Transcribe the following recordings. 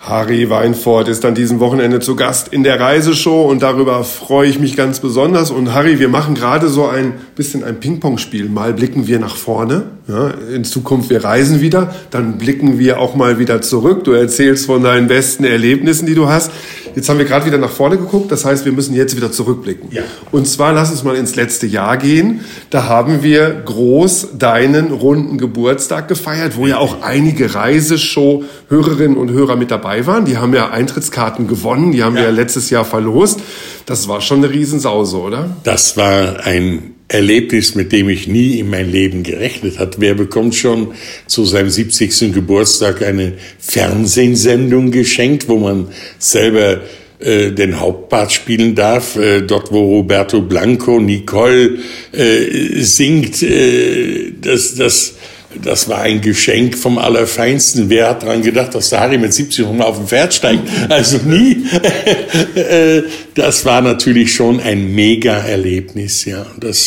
Harry Weinfurt ist an diesem Wochenende zu Gast in der Reiseshow und darüber freue ich mich ganz besonders. Und Harry, wir machen gerade so ein bisschen ein Ping-Pong-Spiel. Mal blicken wir nach vorne, ja, in Zukunft wir reisen wieder, dann blicken wir auch mal wieder zurück. Du erzählst von deinen besten Erlebnissen, die du hast. Jetzt haben wir gerade wieder nach vorne geguckt, das heißt, wir müssen jetzt wieder zurückblicken. Ja. Und zwar lass uns mal ins letzte Jahr gehen. Da haben wir groß deinen runden Geburtstag gefeiert, wo ja auch einige Reiseshow-Hörerinnen und Hörer mit dabei waren. Die haben ja Eintrittskarten gewonnen, die haben wir ja letztes Jahr verlost. Das war schon eine Riesensause, oder? Das war ein Erlebnis, mit dem ich nie in mein Leben gerechnet habe. Wer bekommt schon zu seinem 70. Geburtstag eine Fernsehsendung geschenkt, wo man selber den Hauptpart spielen darf, dort wo Roberto Blanco Nicole singt, das war ein Geschenk vom Allerfeinsten. Wer hat daran gedacht, dass der Harry mit 70 nochmal auf dem Pferd steigt? Also nie. Das war natürlich schon ein Mega-Erlebnis, ja.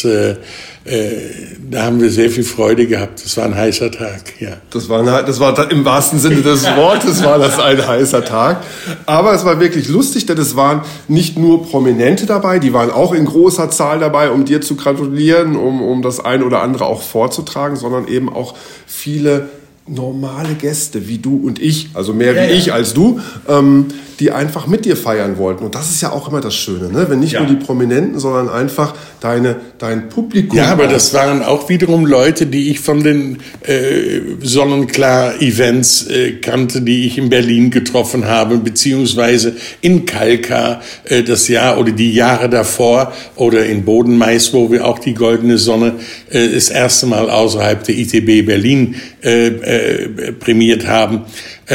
Da haben wir sehr viel Freude gehabt. Das war ein heißer Tag, ja. Das war im wahrsten Sinne des Wortes war das ein heißer Tag. Aber es war wirklich lustig, denn es waren nicht nur Prominente dabei, die waren auch in großer Zahl dabei, um dir zu gratulieren, um das ein oder andere auch vorzutragen, sondern eben auch viele normale Gäste wie du und ich, also mehr wie ich als du, die einfach mit dir feiern wollten. Und das ist ja auch immer das Schöne, ne? Wenn nicht nur die Prominenten, sondern einfach dein Publikum. Ja, aber das waren auch wiederum Leute, die ich von den Sonnenklar-Events kannte, die ich in Berlin getroffen habe, beziehungsweise in Kalkar das Jahr oder die Jahre davor oder in Bodenmais, wo wir auch die Goldene Sonne das erste Mal außerhalb der ITB Berlin prämiert haben.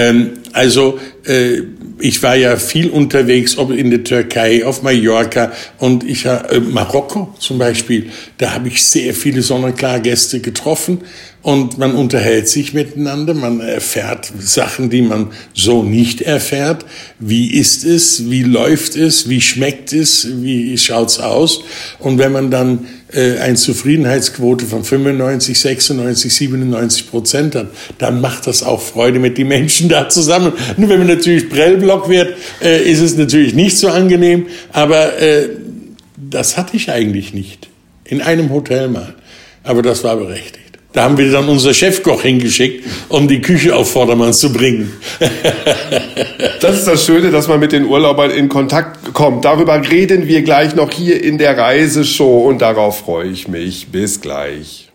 Ich war ja viel unterwegs, ob in der Türkei, auf Mallorca und Marokko zum Beispiel. Da habe ich sehr viele Sonnenklar-Gäste getroffen und man unterhält sich miteinander. Man erfährt Sachen, die man so nicht erfährt. Wie ist es? Wie läuft es? Wie schmeckt es? Wie schaut's aus? Und wenn man dann eine Zufriedenheitsquote von 95, 96, 97% hat, dann macht das auch Freude mit den Menschen da zusammen. Nur wenn man natürlich Prellblock wird, ist es natürlich nicht so angenehm, aber das hatte ich eigentlich nicht. In einem Hotel mal. Aber das war berechtigt. Da haben wir dann unser Chefkoch hingeschickt, um die Küche auf Vordermann zu bringen. Das ist das Schöne, dass man mit den Urlaubern in Kontakt kommt. Darüber reden wir gleich noch hier in der Reiseshow und darauf freue ich mich. Bis gleich.